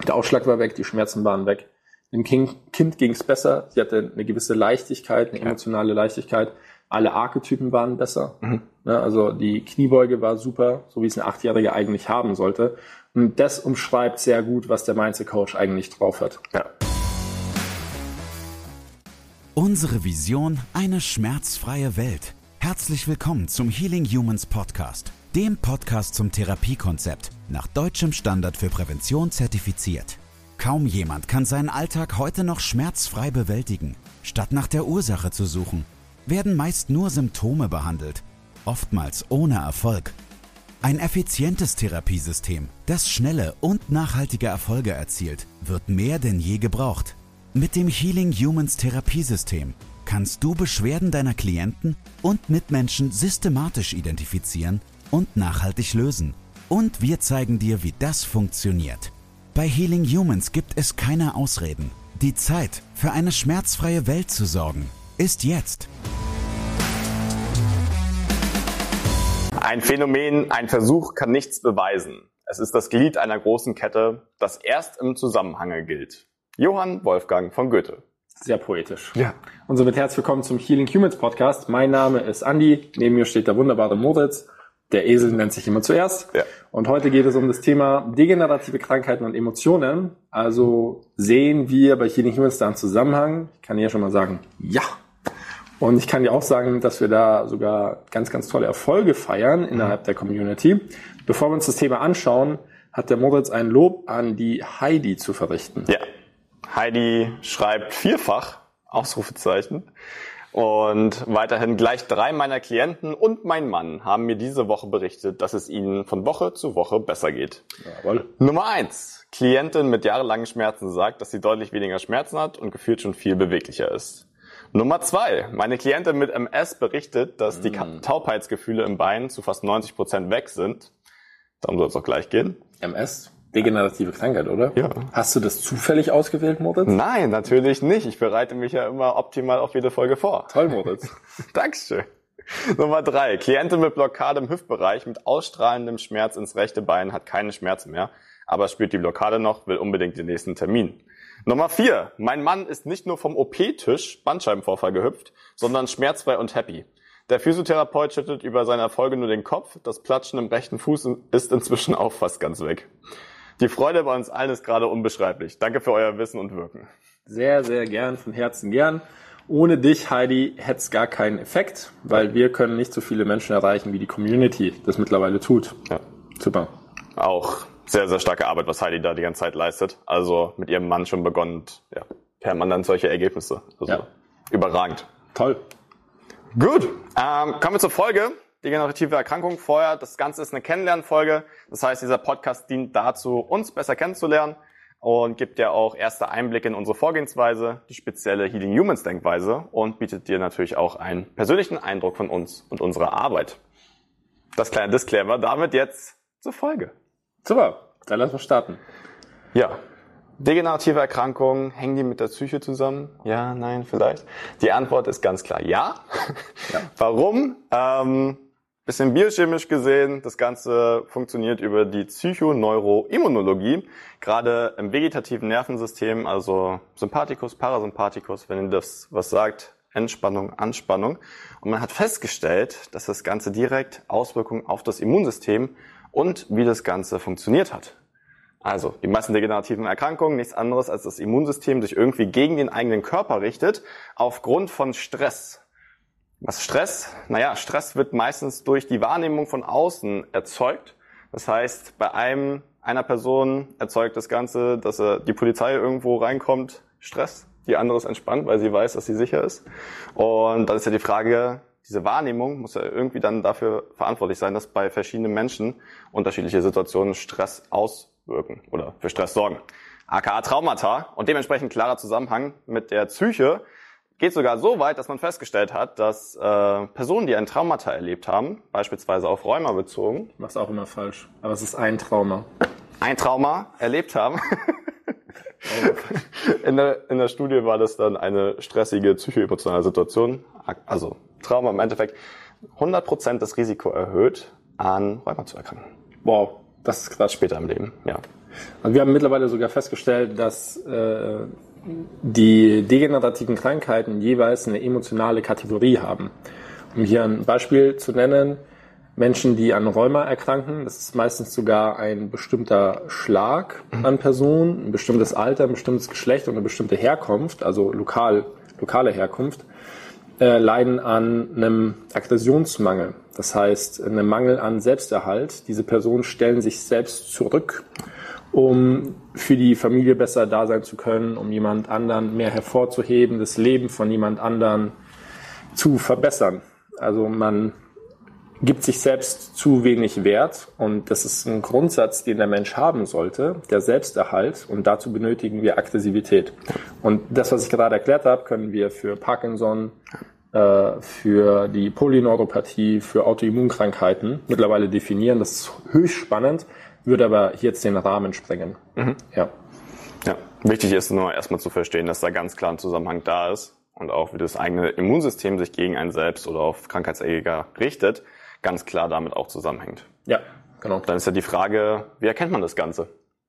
Der Ausschlag war weg, die Schmerzen waren weg. Dem Kind ging es besser. Sie hatte eine gewisse Leichtigkeit, eine emotionale Leichtigkeit. Alle Archetypen waren besser. Ja, also die Kniebeuge war super, so wie es ein 8-Jähriger eigentlich haben sollte. Und das umschreibt sehr gut, was der Mindset-Coach eigentlich drauf hat. Ja. Unsere Vision: eine schmerzfreie Welt. Herzlich willkommen zum Healing Humans Podcast, dem Podcast zum Therapiekonzept, nach deutschem Standard für Prävention zertifiziert. Kaum jemand kann seinen Alltag heute noch schmerzfrei bewältigen. Statt nach der Ursache zu suchen, werden meist nur Symptome behandelt, oftmals ohne Erfolg. Ein effizientes Therapiesystem, das schnelle und nachhaltige Erfolge erzielt, wird mehr denn je gebraucht. Mit dem Healing Humans Therapiesystem kannst du Beschwerden deiner Klienten und Mitmenschen systematisch identifizieren und nachhaltig lösen. Und wir zeigen dir, wie das funktioniert. Bei Healing Humans gibt es keine Ausreden. Die Zeit, für eine schmerzfreie Welt zu sorgen, ist jetzt. Ein Phänomen, ein Versuch kann nichts beweisen. Es ist das Glied einer großen Kette, das erst im Zusammenhange gilt. Johann Wolfgang von Goethe. Sehr poetisch. Ja. Und somit herzlich willkommen zum Healing Humans Podcast. Mein Name ist Andi, neben mir steht der wunderbare Moritz. Der Esel nennt sich immer zuerst. Ja. Und heute geht es um das Thema degenerative Krankheiten und Emotionen. Also sehen wir bei Healing Humans da einen Zusammenhang? Ich kann hier schon mal sagen, ja. Und ich kann dir auch sagen, dass wir da sogar ganz, ganz tolle Erfolge feiern innerhalb der Community. Bevor wir uns das Thema anschauen, hat der Moritz ein Lob an die Heidi zu verrichten. Ja. Heidi schreibt 4-fach, Ausrufezeichen. Und weiterhin gleich 3 meiner Klienten und mein Mann haben mir diese Woche berichtet, dass es ihnen von Woche zu Woche besser geht. Jawohl. Nummer 1. Klientin mit jahrelangen Schmerzen sagt, dass sie deutlich weniger Schmerzen hat und gefühlt schon viel beweglicher ist. Nummer 2. Meine Klientin mit MS berichtet, dass die Taubheitsgefühle im Bein zu fast 90% weg sind. Darum soll es auch gleich gehen. MS? Degenerative Krankheit, oder? Ja. Hast du das zufällig ausgewählt, Moritz? Nein, natürlich nicht. Ich bereite mich ja immer optimal auf jede Folge vor. Toll, Moritz. Dankeschön. Nummer 3. Klientin mit Blockade im Hüftbereich mit ausstrahlendem Schmerz ins rechte Bein hat keine Schmerzen mehr, aber spürt die Blockade noch, will unbedingt den nächsten Termin. Nummer 4. Mein Mann ist nicht nur vom OP-Tisch Bandscheibenvorfall gehüpft, sondern schmerzfrei und happy. Der Physiotherapeut schüttelt über seine Erfolge nur den Kopf. Das Platschen im rechten Fuß ist inzwischen auch fast ganz weg. Die Freude bei uns allen ist gerade unbeschreiblich. Danke für euer Wissen und Wirken. Sehr, sehr gern, von Herzen gern. Ohne dich, Heidi, hätte es gar keinen Effekt, weil wir können nicht so viele Menschen erreichen, wie die Community das mittlerweile tut. Ja. Super. Auch sehr, sehr starke Arbeit, was Heidi da die ganze Zeit leistet. Also mit ihrem Mann schon begonnen und ja, permanent solche Ergebnisse. Also überragend. Toll. Gut, kommen wir zur Folge. Degenerative Erkrankung. Vorher, das Ganze ist eine Kennenlernfolge. Das heißt, dieser Podcast dient dazu, uns besser kennenzulernen und gibt dir auch erste Einblicke in unsere Vorgehensweise, die spezielle Healing Humans Denkweise und bietet dir natürlich auch einen persönlichen Eindruck von uns und unserer Arbeit. Das kleine Disclaimer, damit jetzt zur Folge. Super, dann lass uns starten. Ja, degenerative Erkrankungen, hängen die mit der Psyche zusammen? Ja, nein, vielleicht? Die Antwort ist ganz klar ja. Warum? Bisschen biochemisch gesehen, das Ganze funktioniert über die Psychoneuroimmunologie, gerade im vegetativen Nervensystem, also Sympathikus, Parasympathikus, wenn ihr das was sagt, Entspannung, Anspannung. Und man hat festgestellt, dass das Ganze direkt Auswirkungen auf das Immunsystem und wie das Ganze funktioniert hat. Also, die meisten degenerativen Erkrankungen, nichts anderes als das Immunsystem sich irgendwie gegen den eigenen Körper richtet, aufgrund von Stress. Was Stress? Naja, Stress wird meistens durch die Wahrnehmung von außen erzeugt. Das heißt, bei einer Person erzeugt das Ganze, dass die Polizei irgendwo reinkommt, Stress. Die andere ist entspannt, weil sie weiß, dass sie sicher ist. Und dann ist ja die Frage, diese Wahrnehmung muss ja irgendwie dann dafür verantwortlich sein, dass bei verschiedenen Menschen unterschiedliche Situationen Stress auswirken oder für Stress sorgen. aka Traumata und dementsprechend klarer Zusammenhang mit der Psyche geht sogar so weit, dass man festgestellt hat, dass Personen, die ein Traumata erlebt haben, beispielsweise auf Rheuma bezogen. Machst auch immer falsch, aber es ist ein Trauma. Ein Trauma erlebt haben. In der Studie war das dann eine stressige psychoemotionale Situation, also Trauma im Endeffekt 100% das Risiko erhöht, an Rheuma zu erkranken. Wow, das ist krass. Später im Leben, ja. Also wir haben mittlerweile sogar festgestellt, dass die degenerativen Krankheiten jeweils eine emotionale Kategorie haben. Um hier ein Beispiel zu nennen, Menschen, die an Rheuma erkranken, das ist meistens sogar ein bestimmter Schlag an Personen, ein bestimmtes Alter, ein bestimmtes Geschlecht und eine bestimmte Herkunft, also lokale Herkunft, leiden an einem Aggressionsmangel. Das heißt, einem Mangel an Selbsterhalt. Diese Personen stellen sich selbst zurück, um für die Familie besser da sein zu können, um jemand anderen mehr hervorzuheben, das Leben von jemand anderen zu verbessern. Also man gibt sich selbst zu wenig Wert und das ist ein Grundsatz, den der Mensch haben sollte, der Selbsterhalt, und dazu benötigen wir Aggressivität. Und das, was ich gerade erklärt habe, können wir für Parkinson, für die Polyneuropathie, für Autoimmunkrankheiten mittlerweile definieren. Das ist höchst spannend, würde aber hier jetzt den Rahmen sprengen. Ja, wichtig ist nur erstmal zu verstehen, dass da ganz klar ein Zusammenhang da ist und auch wie das eigene Immunsystem sich gegen einen selbst oder auf Krankheitserreger richtet, ganz klar damit auch zusammenhängt. Ja, genau. Dann ist ja die Frage, wie erkennt man das Ganze?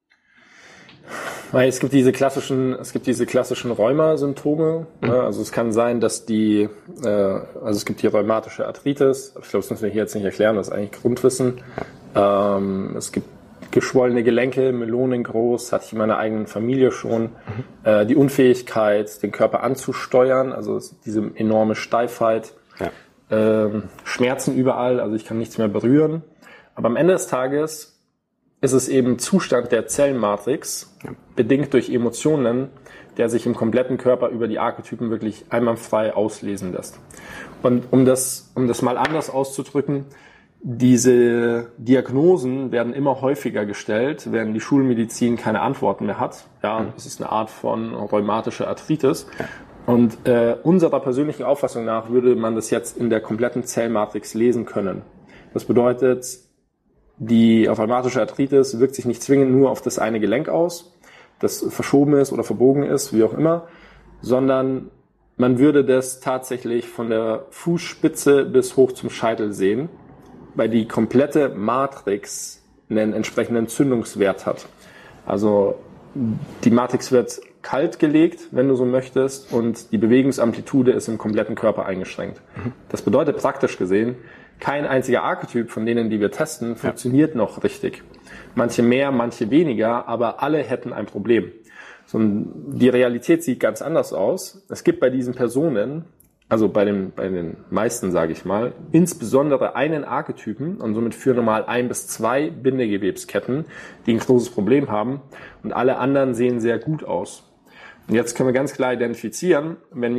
Es gibt diese klassischen Rheuma-Symptome. Also es kann sein, dass es gibt die rheumatische Arthritis. Ich glaube, das müssen wir hier jetzt nicht erklären, das ist eigentlich Grundwissen. Es gibt geschwollene Gelenke, Melonen groß, hatte ich in meiner eigenen Familie schon. Die Unfähigkeit, den Körper anzusteuern, also diese enorme Steifheit. Schmerzen überall, also ich kann nichts mehr berühren. Aber am Ende des Tages ist es eben Zustand der Zellmatrix, bedingt durch Emotionen, der sich im kompletten Körper über die Archetypen wirklich einwandfrei auslesen lässt. Und um das mal anders auszudrücken, diese Diagnosen werden immer häufiger gestellt, wenn die Schulmedizin keine Antworten mehr hat. Ja, es ist eine Art von rheumatischer Arthritis. Und unserer persönlichen Auffassung nach würde man das jetzt in der kompletten Zellmatrix lesen können. Das bedeutet, die rheumatische Arthritis wirkt sich nicht zwingend nur auf das eine Gelenk aus, das verschoben ist oder verbogen ist, wie auch immer, sondern man würde das tatsächlich von der Fußspitze bis hoch zum Scheitel sehen, weil die komplette Matrix einen entsprechenden Zündungswert hat. Also die Matrix wird kalt gelegt, wenn du so möchtest, und die Bewegungsamplitude ist im kompletten Körper eingeschränkt. Das bedeutet praktisch gesehen, kein einziger Archetyp von denen, die wir testen, funktioniert noch richtig. Manche mehr, manche weniger, aber alle hätten ein Problem. Die Realität sieht ganz anders aus. Es gibt bei diesen Personen, also bei den meisten, sage ich mal, insbesondere einen Archetypen und somit für normal 1 bis 2 Bindegewebsketten, die ein großes Problem haben, und alle anderen sehen sehr gut aus. Und jetzt können wir ganz klar identifizieren, wenn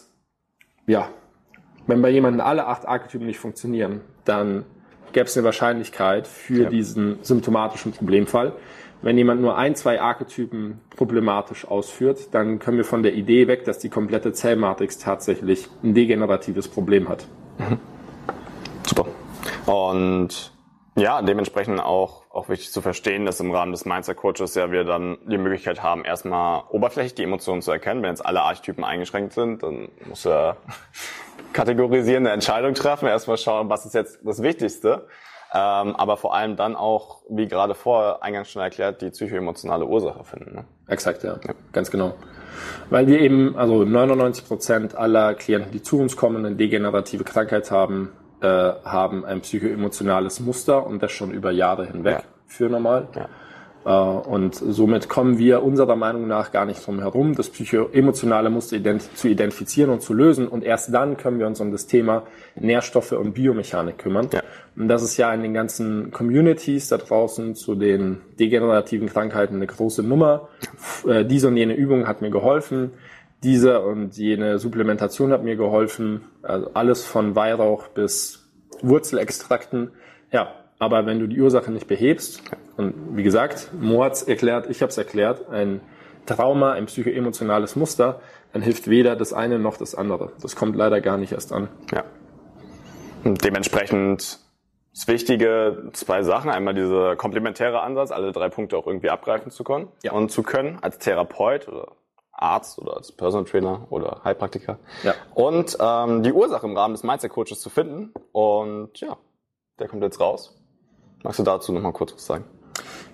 bei jemandem alle 8 Archetypen nicht funktionieren, dann gäbe es eine Wahrscheinlichkeit für diesen symptomatischen Problemfall. Wenn jemand nur 1, 2 Archetypen problematisch ausführt, dann können wir von der Idee weg, dass die komplette Zellmatrix tatsächlich ein degeneratives Problem hat. Super. Und ja, dementsprechend auch wichtig zu verstehen, dass im Rahmen des Mindset Coaches ja wir dann die Möglichkeit haben, erstmal oberflächlich die Emotionen zu erkennen. Wenn jetzt alle Archetypen eingeschränkt sind, dann muss er kategorisierende Entscheidung treffen. Erstmal schauen, was ist jetzt das Wichtigste. Aber vor allem dann auch, wie gerade vorher eingangs schon erklärt, die psychoemotionale Ursache finden. Ne? Exakt, ja, ganz genau. Weil wir eben, also 99% aller Klienten, die zu uns kommen, eine degenerative Krankheit haben ein psychoemotionales Muster, und das schon über Jahre hinweg für normal. Und somit kommen wir unserer Meinung nach gar nicht drum herum, das psychoemotionale Muster zu identifizieren und zu lösen. Und erst dann können wir uns um das Thema Nährstoffe und Biomechanik kümmern. Und das ist ja in den ganzen Communities da draußen zu den degenerativen Krankheiten eine große Nummer. Diese und jene Übung hat mir geholfen. Diese und jene Supplementation hat mir geholfen. Also alles von Weihrauch bis Wurzelextrakten. Ja, aber wenn du die Ursache nicht behebst, und wie gesagt, Mo hat's erklärt, ich habe es erklärt, ein Trauma, ein psychoemotionales Muster, dann hilft weder das eine noch das andere. Das kommt leider gar nicht erst an. Ja. Und dementsprechend das Wichtige, 2 Sachen. Einmal dieser komplementäre Ansatz, alle 3 Punkte auch irgendwie abgreifen zu können und zu können als Therapeut oder Arzt oder als Personal Trainer oder Heilpraktiker. Und die Ursache im Rahmen des Mindset Coaches zu finden. Und ja, der kommt jetzt raus. Magst du dazu nochmal kurz was sagen? Ja,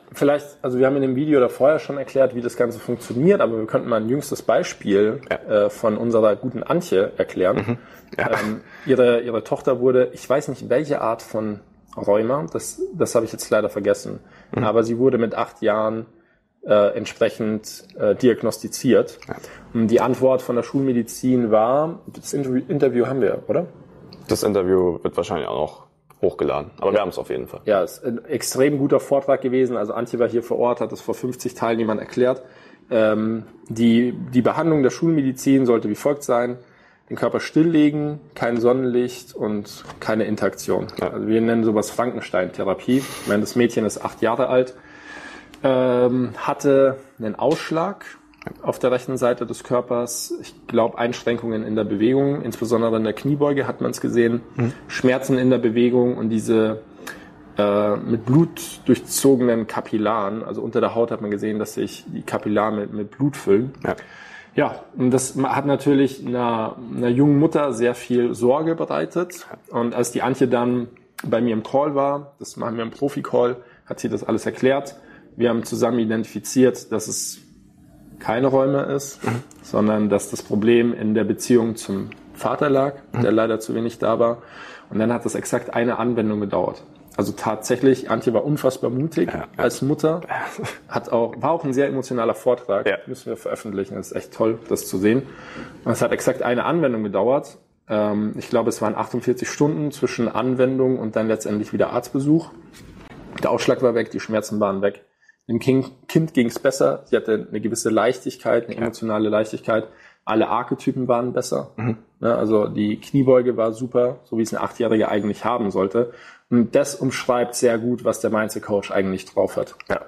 vielleicht, also wir haben in dem Video da vorher schon erklärt, wie das Ganze funktioniert, aber wir könnten mal ein jüngstes Beispiel von unserer guten Antje erklären. Ja. Ihre Tochter wurde, ich weiß nicht welche Art von Rheuma, das habe ich jetzt leider vergessen, aber sie wurde mit 8 Jahren entsprechend diagnostiziert. Ja. Und die Antwort von der Schulmedizin war, das Interview haben wir, oder? Das Interview wird wahrscheinlich auch noch hochgeladen, aber wir haben es auf jeden Fall. Ja, es ist ein extrem guter Vortrag gewesen. Also Antje war hier vor Ort, hat es vor 50 Teilnehmern erklärt. Die Behandlung der Schulmedizin sollte wie folgt sein: Den Körper stilllegen, kein Sonnenlicht und keine Interaktion. Ja. Also wir nennen sowas Frankenstein-Therapie. Ich meine, das Mädchen ist 8 Jahre alt, hatte einen Ausschlag auf der rechten Seite des Körpers. Ich glaube, Einschränkungen in der Bewegung, insbesondere in der Kniebeuge hat man es gesehen. Schmerzen in der Bewegung und diese mit Blut durchzogenen Kapillaren. Also unter der Haut hat man gesehen, dass sich die Kapillaren mit Blut füllen. Ja, und das hat natürlich einer jungen Mutter sehr viel Sorge bereitet. Und als die Antje dann bei mir im Call war, das machen wir im Profi-Call, hat sie das alles erklärt. Wir haben zusammen identifiziert, dass es keine Rheuma ist, sondern dass das Problem in der Beziehung zum Vater lag, der leider zu wenig da war. Und dann hat das exakt eine Anwendung gedauert. Also tatsächlich, Antje war unfassbar mutig als Mutter, war auch ein sehr emotionaler Vortrag, müssen wir veröffentlichen, das ist echt toll, das zu sehen. Und es hat exakt eine Anwendung gedauert. Ich glaube, es waren 48 Stunden zwischen Anwendung und dann letztendlich wieder Arztbesuch. Der Ausschlag war weg, die Schmerzen waren weg. Dem Kind ging es besser, sie hatte eine gewisse Leichtigkeit, eine emotionale Leichtigkeit. Alle Archetypen waren besser. Ja, also die Kniebeuge war super, so wie es ein 8-Jähriger eigentlich haben sollte. Und das umschreibt sehr gut, was der Mindset Coach eigentlich drauf hat. Ja.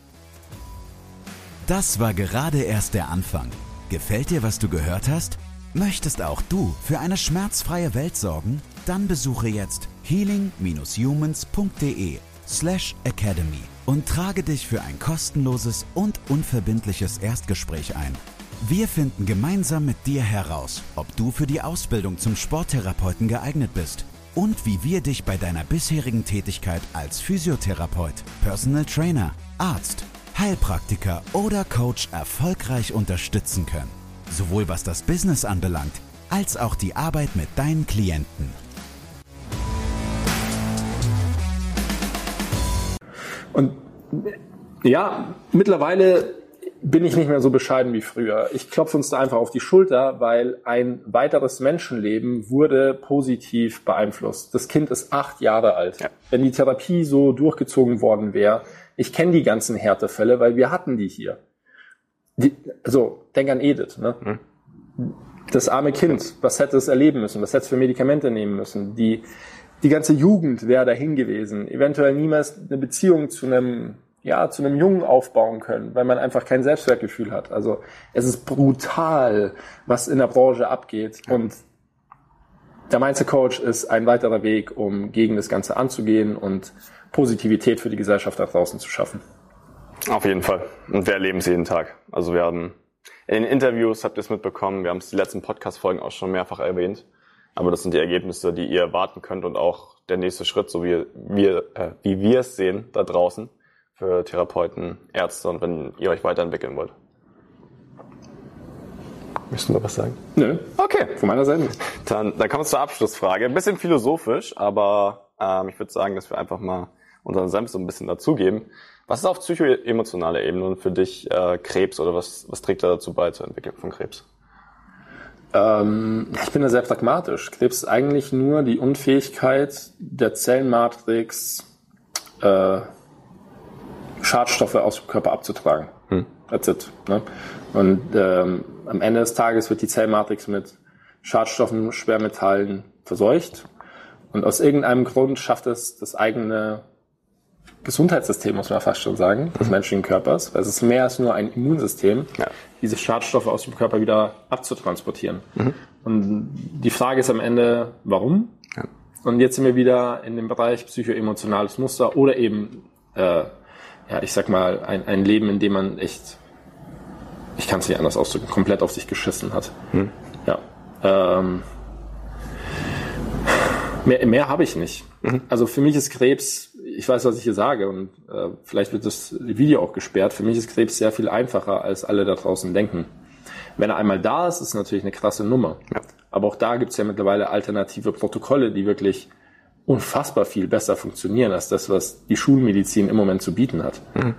Das war gerade erst der Anfang. Gefällt dir, was du gehört hast? Möchtest auch du für eine schmerzfreie Welt sorgen? Dann besuche jetzt healing-humans.de/academy und trage dich für ein kostenloses und unverbindliches Erstgespräch ein. Wir finden gemeinsam mit dir heraus, ob du für die Ausbildung zum Sporttherapeuten geeignet bist und wie wir dich bei deiner bisherigen Tätigkeit als Physiotherapeut, Personal Trainer, Arzt, Heilpraktiker oder Coach erfolgreich unterstützen können. Sowohl was das Business anbelangt, als auch die Arbeit mit deinen Klienten. Und ja, mittlerweile bin ich nicht mehr so bescheiden wie früher. Ich klopfe uns da einfach auf die Schulter, weil ein weiteres Menschenleben wurde positiv beeinflusst. Das Kind ist 8 Jahre alt. Ja. Wenn die Therapie so durchgezogen worden wäre, ich kenne die ganzen Härtefälle, weil wir hatten die hier. Also, denk an Edith, ne? Das arme Kind, was hätte es erleben müssen? Was hätte es für Medikamente nehmen müssen? Die ganze Jugend wäre dahin gewesen. Eventuell niemals eine Beziehung zu einem Jungen aufbauen können, weil man einfach kein Selbstwertgefühl hat. Also es ist brutal, was in der Branche abgeht. Und der Mindset Coach ist ein weiterer Weg, um gegen das Ganze anzugehen und Positivität für die Gesellschaft da draußen zu schaffen. Auf jeden Fall. Und wir erleben es jeden Tag. Also wir haben in den Interviews, habt ihr es mitbekommen, wir haben es die letzten Podcast-Folgen auch schon mehrfach erwähnt. Aber das sind die Ergebnisse, die ihr erwarten könnt und auch der nächste Schritt, so wie wir es sehen da draußen, für Therapeuten, Ärzte und wenn ihr euch weiterentwickeln wollt. Möchtest du noch was sagen? Nö. Okay, von meiner Seite. Dann kommen wir zur Abschlussfrage. Ein bisschen philosophisch, aber ich würde sagen, dass wir einfach mal unseren Senf so ein bisschen dazugeben. Was ist auf psychoemotionaler Ebene für dich Krebs oder was trägt da dazu bei zur Entwicklung von Krebs? Ich bin da sehr pragmatisch. Krebs ist eigentlich nur die Unfähigkeit der Zellenmatrix, Schadstoffe aus dem Körper abzutragen. That's it. Ne? Und am Ende des Tages wird die Zellmatrix mit Schadstoffen, Schwermetallen verseucht. Und aus irgendeinem Grund schafft es das eigene Gesundheitssystem, muss man fast schon sagen, des menschlichen Körpers, weil es ist mehr als nur ein Immunsystem, diese Schadstoffe aus dem Körper wieder abzutransportieren. Und die Frage ist am Ende, warum? Ja. Und jetzt sind wir wieder in dem Bereich psychoemotionales Muster oder eben, ich sag mal, ein Leben, in dem man echt, ich kann es nicht anders ausdrücken, komplett auf sich geschissen hat. Ja. Mehr habe ich nicht. Also für mich ist Krebs, ich weiß, was ich hier sage und vielleicht wird das Video auch gesperrt. Für mich ist Krebs sehr viel einfacher, als alle da draußen denken. Wenn er einmal da ist, ist es natürlich eine krasse Nummer. Ja. Aber auch da gibt es ja mittlerweile alternative Protokolle, die wirklich unfassbar viel besser funktionieren als das, was die Schulmedizin im Moment zu bieten hat. Mhm.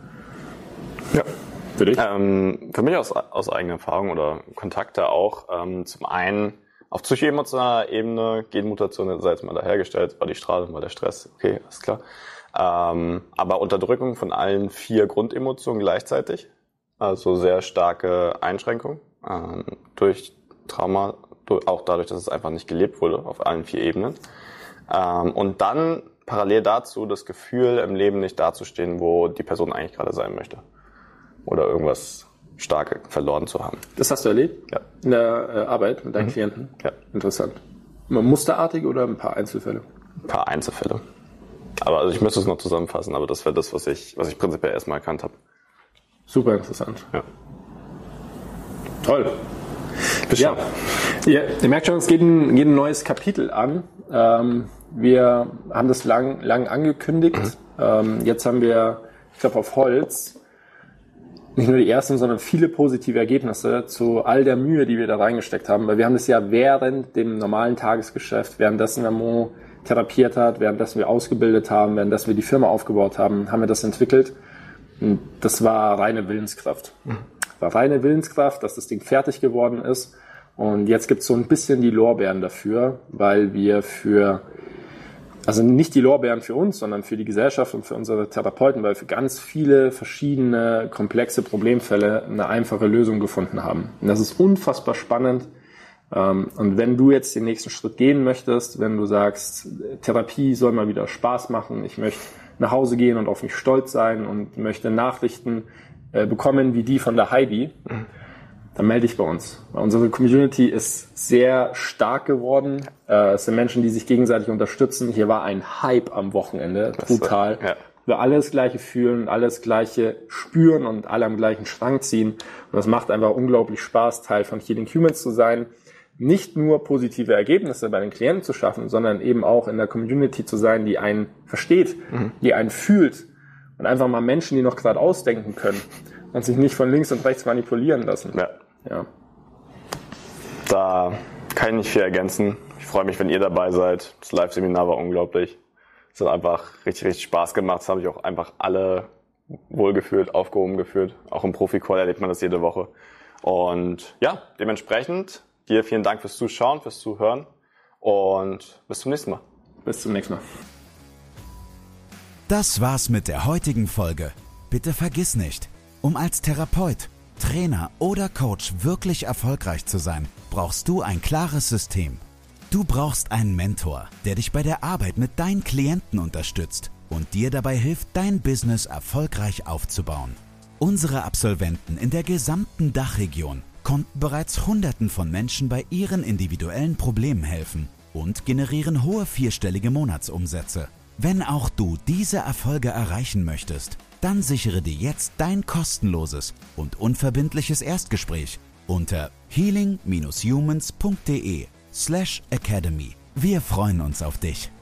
Ja. Für dich? Für mich aus eigener Erfahrung oder Kontakte auch. Zum einen auf psychoemotionaler Ebene, Genmutation sei jetzt mal dahergestellt, war die Strahlung, war der Stress, okay, alles klar. Aber Unterdrückung von allen 4 Grundemotionen gleichzeitig, also sehr starke Einschränkung durch Trauma, auch dadurch, dass es einfach nicht gelebt wurde auf allen 4 Ebenen. Und dann parallel dazu das Gefühl, im Leben nicht dazustehen, wo die Person eigentlich gerade sein möchte. Oder irgendwas stark verloren zu haben. Das hast du erlebt? Ja. In der Arbeit mit deinen Klienten? Ja. Interessant. Musterartig oder ein paar Einzelfälle? Ein paar Einzelfälle. Aber also ich müsste es noch zusammenfassen, aber das wäre das, was ich prinzipiell erstmal erkannt habe. Super interessant. Ja. Toll. Ja. Ihr merkt schon, es geht ein neues Kapitel an. Wir haben das lang angekündigt. Jetzt haben wir, ich glaube, auf Holz nicht nur die ersten, sondern viele positive Ergebnisse zu all der Mühe, die wir da reingesteckt haben. Weil wir haben das ja während dem normalen Tagesgeschäft, währenddessen der Mo therapiert hat, währenddessen wir ausgebildet haben, währenddessen wir die Firma aufgebaut haben, haben wir das entwickelt. Und das war reine Willenskraft. War reine Willenskraft, dass das Ding fertig geworden ist. Und jetzt gibt es so ein bisschen die Lorbeeren dafür, weil wir also nicht die Lorbeeren für uns, sondern für die Gesellschaft und für unsere Therapeuten, weil wir für ganz viele verschiedene komplexe Problemfälle eine einfache Lösung gefunden haben. Und das ist unfassbar spannend. Und wenn du jetzt den nächsten Schritt gehen möchtest, wenn du sagst, Therapie soll mal wieder Spaß machen, ich möchte nach Hause gehen und auf mich stolz sein und möchte Nachrichten bekommen wie die von der Heidi, dann melde dich bei uns. Unsere Community ist sehr stark geworden. Es sind Menschen, die sich gegenseitig unterstützen. Hier war ein Hype am Wochenende, brutal. Ja. Wir alle das Gleiche fühlen, alle das Gleiche spüren und alle am gleichen Strang ziehen. Und das macht einfach unglaublich Spaß, Teil von Healing Humans zu sein. Nicht nur positive Ergebnisse bei den Klienten zu schaffen, sondern eben auch in der Community zu sein, die einen versteht, die einen fühlt. Und einfach mal Menschen, die noch gerade ausdenken können und sich nicht von links und rechts manipulieren lassen. Ja. Da kann ich nicht viel ergänzen. Ich freue mich, wenn ihr dabei seid. Das Live-Seminar war unglaublich. Es hat einfach richtig, richtig Spaß gemacht. Es haben sich auch einfach alle wohlgefühlt, aufgehoben gefühlt. Auch im Profi-Call erlebt man das jede Woche. Und ja, dementsprechend dir vielen Dank fürs Zuschauen, fürs Zuhören und bis zum nächsten Mal. Bis zum nächsten Mal. Das war's mit der heutigen Folge. Bitte vergiss nicht, um als Therapeut, Trainer oder Coach wirklich erfolgreich zu sein, brauchst du ein klares System. Du brauchst einen Mentor, der dich bei der Arbeit mit deinen Klienten unterstützt und dir dabei hilft, dein Business erfolgreich aufzubauen. Unsere Absolventen in der gesamten Dachregion konnten bereits Hunderten von Menschen bei ihren individuellen Problemen helfen und generieren hohe 4-stellige Monatsumsätze. Wenn auch du diese Erfolge erreichen möchtest, dann sichere dir jetzt dein kostenloses und unverbindliches Erstgespräch unter healing-humans.de/academy. Wir freuen uns auf dich.